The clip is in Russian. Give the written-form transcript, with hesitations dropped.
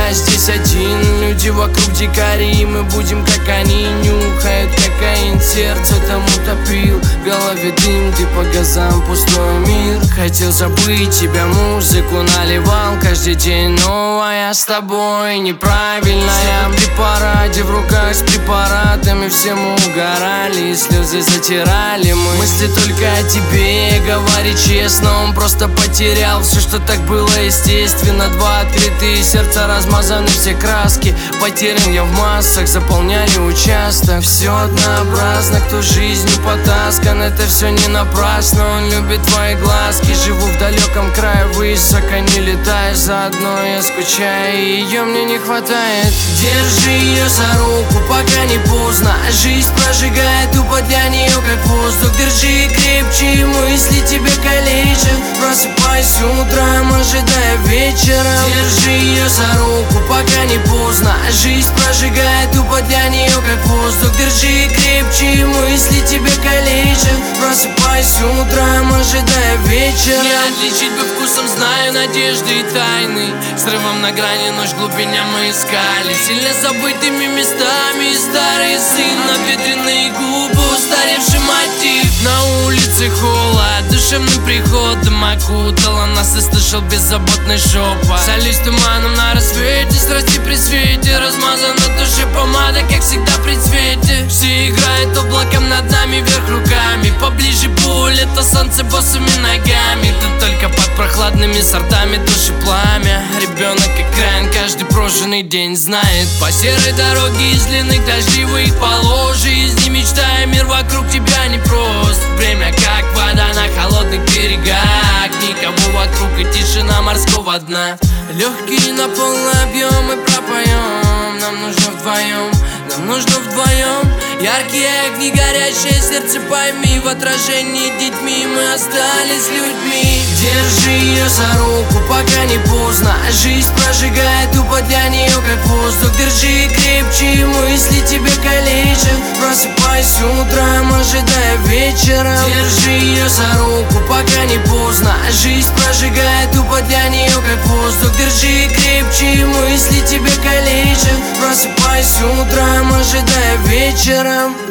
я здесь один. Люди вокруг дикари, мы будем как они. Нюхают кокаин, сердце там утопил. В голове дым, ты по газам, пустой мир. Хотел забыть тебя, музыку наливал каждый день, но я с тобой неправильная. В препарате в руках с препаратами, все мы угорали, слезы затирали. Мысли только о тебе, говори честно. Он просто потерял все, что так было естественно. Два открытые сердца, размазаны все краски. Потерян я в массах, заполняли участок. Все однообразно, кто жизнью потаскан. Это все не напрасно, он любит твои глазки. Живу в далеком крае, высоко не летаешь. Заодно я скучаю, и ее мне не хватает. Держи ее за руку, пока не поздно. Жизнь прожигает тупо для нее как воздух. Держи крепче, мысли тебя калечат. Просыпайся утром, ожидая вечера. Держи ее за руку, пока не поздно. Жизнь прожигает тупо для нее как воздух. Держи крепче, мысли тебя калечат. Просыпайся утром, ожидая вечера. Не отличить бы вкусом, знаю надежды и тайны. Срывом на грани, ночь глубиня мы искали. Сильно забытыми местами, старый сын, обветренные губы, устаревший мотив. На улице холод, душевным приходом окутала нас и слышал беззаботный шепот. Солюсь туманом на рассвете, страсти при свете. Размазана на душе помада, как всегда при цвете. Все играют облаком над нами, вверх руками. Поближе пуль, это солнце босыми ногами. Ты только под прохладными сортами души пламя. Ребенок экран, каждый прожженный день знает. По серой дороге из длинных дождливых полос жизни, мечтая мир вокруг тебя непрост. Время как вода на холодных берегах. Никого вокруг и тишина морского дна. Легкие на полный объем мы пропоем. Нам нужно вдвоем, нам нужно вдвоем. Яркие огни, горящее сердце, пойми. В отражении детьми мы остались людьми. Держи ее за руку, пока не поздно. Жизнь прожигает тупо для нее как воздух. Держи крепче, мысли тебя калечат. Просыпайся утром, ожидая вечера. Держи ее за руку, пока не поздно. Жизнь прожигает тупо для нее как воздух. Держи крепче, мысли тебя калечат. Просыпайся утром, ожидая вечера.